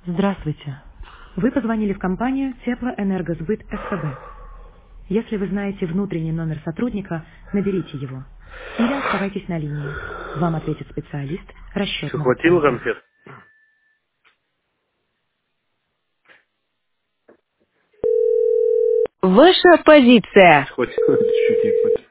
Здравствуйте. Вы позвонили в компанию Теплоэнергосбыт СКБ. Если вы знаете внутренний номер сотрудника, наберите его. Или оставайтесь на линии. Вам ответит специалист Что, расчетного хватило центра. конфет? Ваша позиция. Хватило, чуть-чуть не хватило.